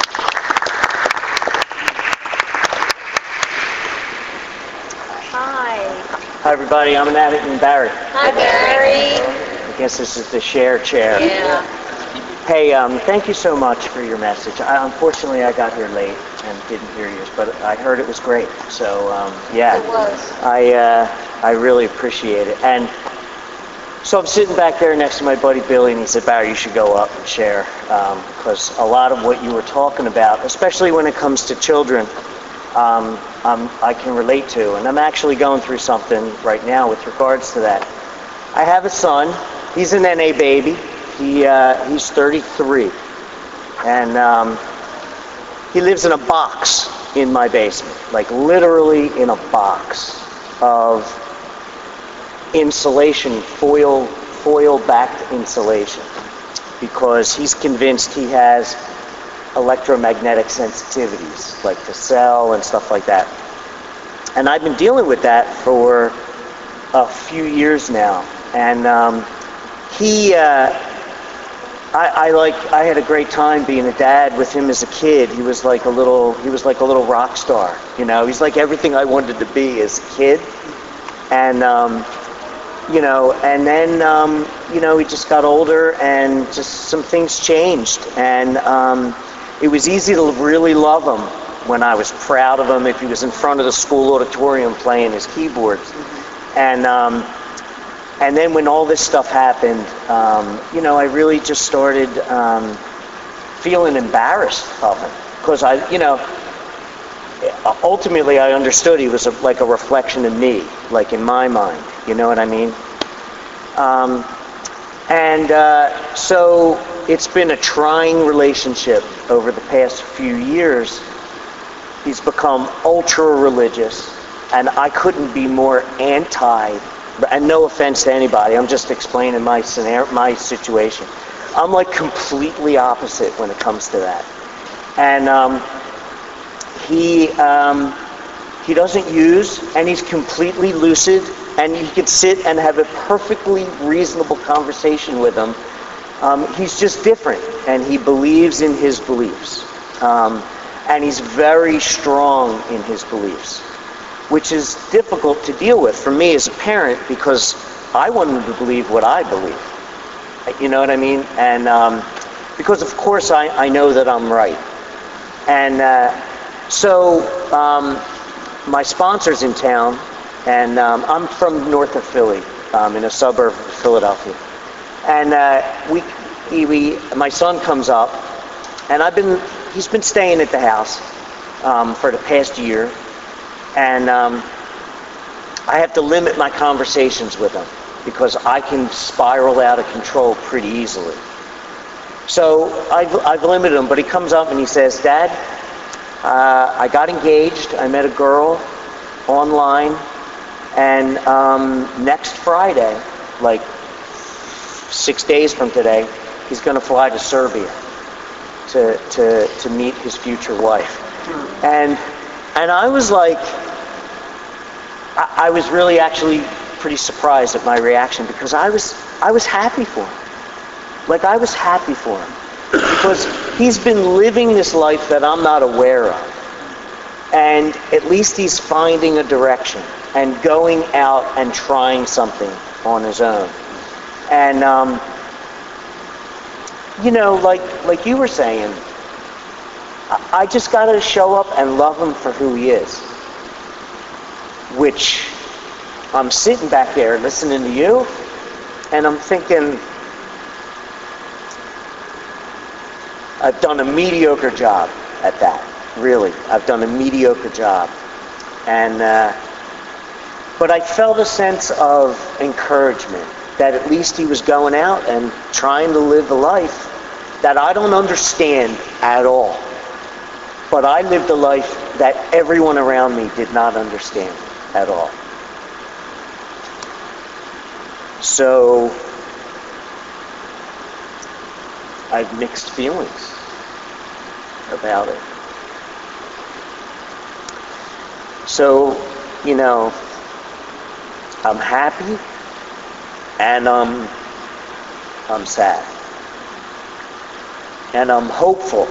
Hi everybody, I'm an addict named Barry. Hi, Barry. I guess this is the share chair. Yeah. Hey, thank you so much for your message. Unfortunately, I got here late and didn't hear yours, but I heard it was great. So, yeah. It was. I really appreciate it. And so I'm sitting back there next to my buddy Billy, and he said, Barry, you should go up and share, because a lot of what you were talking about, especially when it comes to children, I can relate to, and I'm actually going through something right now with regards to that. I have a son. He's an NA baby. He's 33, and he lives in a box in my basement, literally in a box of insulation, foil-backed insulation, because he's convinced he has electromagnetic sensitivities, like to cell and stuff like that. And I've been dealing with that for a few years now. And I had a great time being a dad with him as a kid. He was like a little rock star, He's like everything I wanted to be as a kid. And and then he just got older, and just some things changed, and it was easy to really love him when I was proud of him if he was in front of the school auditorium playing his keyboards. And then when all this stuff happened, I really just started feeling embarrassed of him, because ultimately I understood he was like a reflection of me, like in my mind, you know what I mean? So it's been a trying relationship over the past few years. He's become ultra-religious, and I couldn't be more anti, and no offense to anybody, I'm just explaining my scenario, my situation. I'm like completely opposite when it comes to that. And he doesn't use, and he's completely lucid, and you can sit and have a perfectly reasonable conversation with him. He's just different, and he believes in his beliefs. And he's very strong in his beliefs, which is difficult to deal with for me as a parent, because I want him to believe what I believe. You know what I mean? And because, of course, I know that I'm right. And so my sponsor's in town, and I'm from north of Philly, in a suburb of Philadelphia. And my son comes up, and he's been staying at the house for the past year, and I have to limit my conversations with him because I can spiral out of control pretty easily. So I've limited him, but he comes up and he says, "Dad, I got engaged. I met a girl online, and next Friday, like 6 days from today, he's going to fly to Serbia to meet his future wife." And I was like, I was really actually pretty surprised at my reaction because I was happy for him. Like, I was happy for him because he's been living this life that I'm not aware of. And at least he's finding a direction and going out and trying something on his own. And, you know, like you were saying, I just got to show up and love him for who he is. Which, I'm sitting back there listening to you, and I'm thinking, I've done a mediocre job at that. Really, I've done a mediocre job. And, but I felt a sense of encouragement that at least he was going out and trying to live a life that I don't understand at all. But I lived a life that everyone around me did not understand at all. So, I have mixed feelings about it. So, you know, I'm happy and I'm sad. And I'm hopeful.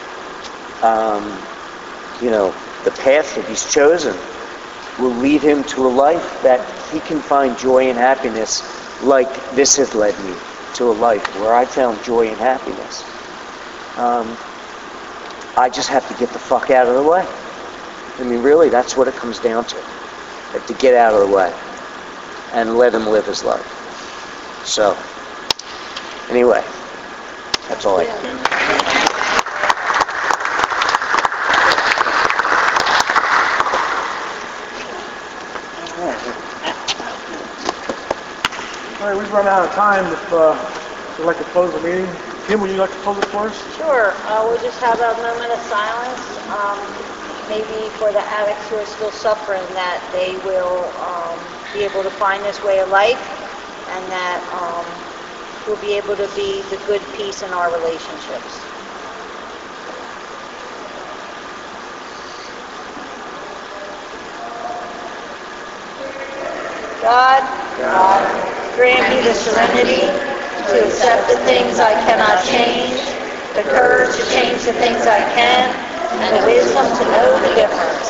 You know, the path that he's chosen will lead him to a life that he can find joy and happiness like this has led me to a life where I found joy and happiness. I just have to get the fuck out of the way. I mean, really, that's what it comes down to. I have to get out of the way and let him live his life. So, anyway, that's all I got. All right, we've run out of time. If you'd like to close the meeting. Kim, would you like to close it for us? Sure. We'll just have a moment of silence, maybe for the addicts who are still suffering, that they will be able to find this way of life, and that we'll be able to be the good peace in our relationships. God, grant me the serenity to accept the things I cannot change, the courage to change the things I can, and the wisdom to know the difference.